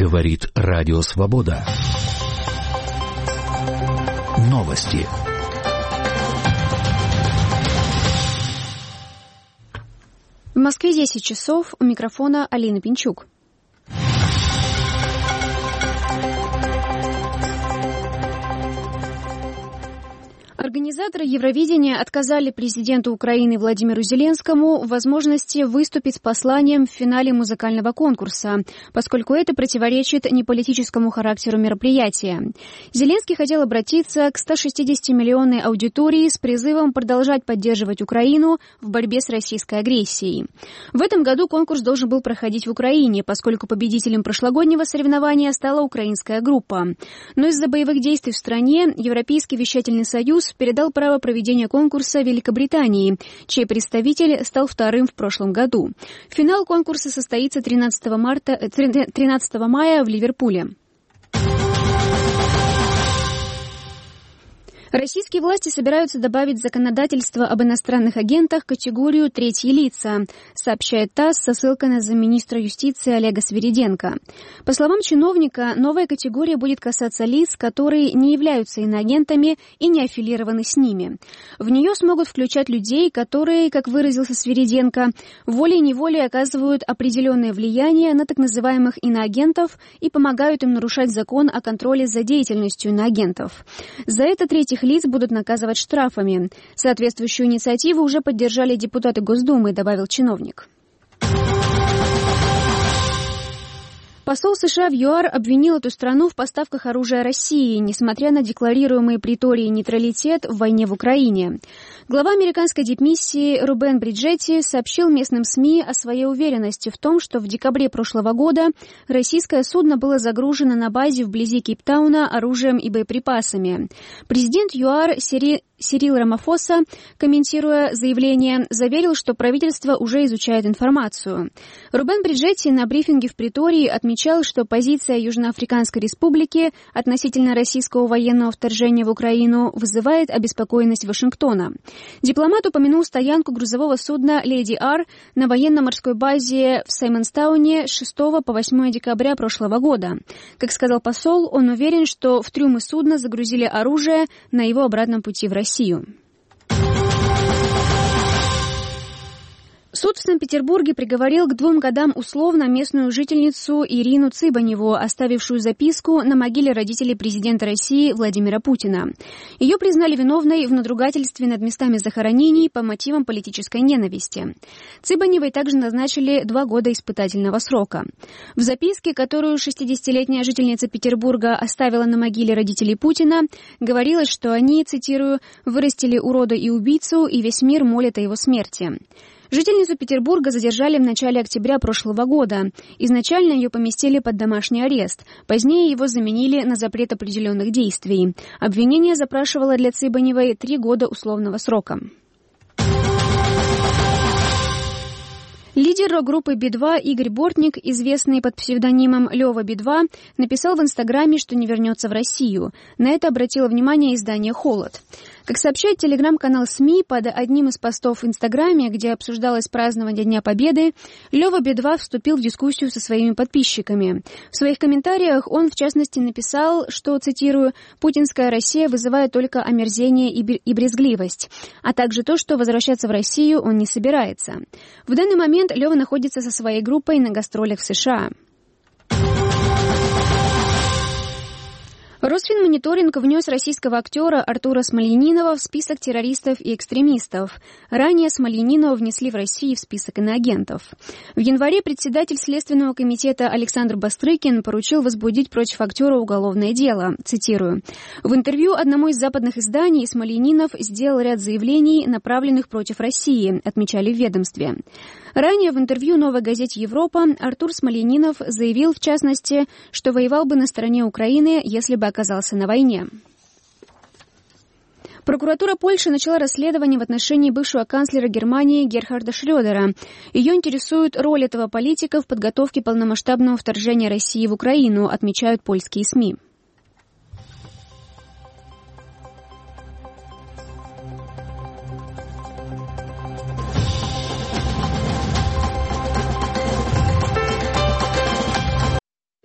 Говорит Радио Свобода. Новости. В Москве 10 часов. У микрофона Алина Пинчук. Организаторы Евровидения отказали президенту Украины Владимиру Зеленскому в возможности выступить с посланием в финале музыкального конкурса, поскольку это противоречит неполитическому характеру мероприятия. Зеленский хотел обратиться к 160-миллионной аудитории с призывом продолжать поддерживать Украину в борьбе с российской агрессией. В этом году конкурс должен был проходить в Украине, поскольку победителем прошлогоднего соревнования стала украинская группа. Но из-за боевых действий в стране Европейский вещательный союз передал право проведения конкурса Великобритании, чей представитель стал вторым в прошлом году. Финал конкурса состоится 13 мая в Ливерпуле. Российские власти собираются добавить в законодательство об иностранных агентах категорию «третьи лица», сообщает ТАСС со ссылкой на замминистра юстиции Олега Свириденко. По словам чиновника, новая категория будет касаться лиц, которые не являются иноагентами и не аффилированы с ними. В нее смогут включать людей, которые, как выразился Свириденко, волей-неволей оказывают определенное влияние на так называемых иноагентов и помогают им нарушать закон о контроле за деятельностью иноагентов. За это третьих лиц будут наказывать штрафами. Соответствующую инициативу уже поддержали депутаты Госдумы, добавил чиновник. Посол США в ЮАР обвинил эту страну в поставках оружия России, несмотря на декларируемый приторией нейтралитет в войне в Украине. Глава американской дипмиссии Рубен Бриджетти сообщил местным СМИ о своей уверенности в том, что в декабре прошлого года российское судно было загружено на базе вблизи Кейптауна оружием и боеприпасами. Президент ЮАР Сирил Рамафоса, комментируя заявление, заверил, что правительство уже изучает информацию. Рубен Бриджетти на брифинге в Притории отмечал, что позиция Южноафриканской Республики относительно российского военного вторжения в Украину вызывает обеспокоенность Вашингтона. Дипломат упомянул стоянку грузового судна «Леди Ар» на военно-морской базе в Саймонстауне с 6 по 8 декабря прошлого года. Как сказал посол, он уверен, что в трюмы судна загрузили оружие на его обратном пути в Россию. Суд в Санкт-Петербурге приговорил к 2 годам условно местную жительницу Ирину Цыбаневу, оставившую записку на могиле родителей президента России Владимира Путина. Ее признали виновной в надругательстве над местами захоронений по мотивам политической ненависти. Цыбаневой также назначили 2 года испытательного срока. В записке, которую 60-летняя жительница Петербурга оставила на могиле родителей Путина, говорилось, что они, цитирую, «вырастили урода и убийцу, и весь мир молит о его смерти». Жительницу Петербурга задержали в начале октября прошлого года. Изначально ее поместили под домашний арест. Позднее его заменили на запрет определенных действий. Обвинение запрашивало для Цыбаневой 3 года условного срока. Лидер рок-группы Би-2 Игорь Бортник, известный под псевдонимом Лёва Би-2, написал в Инстаграме, что не вернется в Россию. На это обратило внимание издание «Холод». Как сообщает телеграм-канал СМИ, под одним из постов в Инстаграме, где обсуждалось празднование Дня Победы, Лёва Би-2 вступил в дискуссию со своими подписчиками. В своих комментариях он, в частности, написал, что, цитирую, «путинская Россия вызывает только омерзение и брезгливость», а также то, что возвращаться в Россию он не собирается. В данный момент Лёва находится со своей группой на гастролях в США. Росфинмониторинг внес российского актера Артура Смольянинова в список террористов и экстремистов. Ранее Смольянинова внесли в Россию в список иноагентов. В январе председатель Следственного комитета Александр Бастрыкин поручил возбудить против актера уголовное дело. Цитирую. В интервью одному из западных изданий Смольянинов сделал ряд заявлений, направленных против России, отмечали в ведомстве. Ранее в интервью «Новой газете Европа» Артур Смольянинов заявил, в частности, что воевал бы на стороне Украины, если бы оказался на войне. Прокуратура Польши начала расследование в отношении бывшего канцлера Германии Герхарда Шрёдера. Ее интересует роль этого политика в подготовке полномасштабного вторжения России в Украину, отмечают польские СМИ.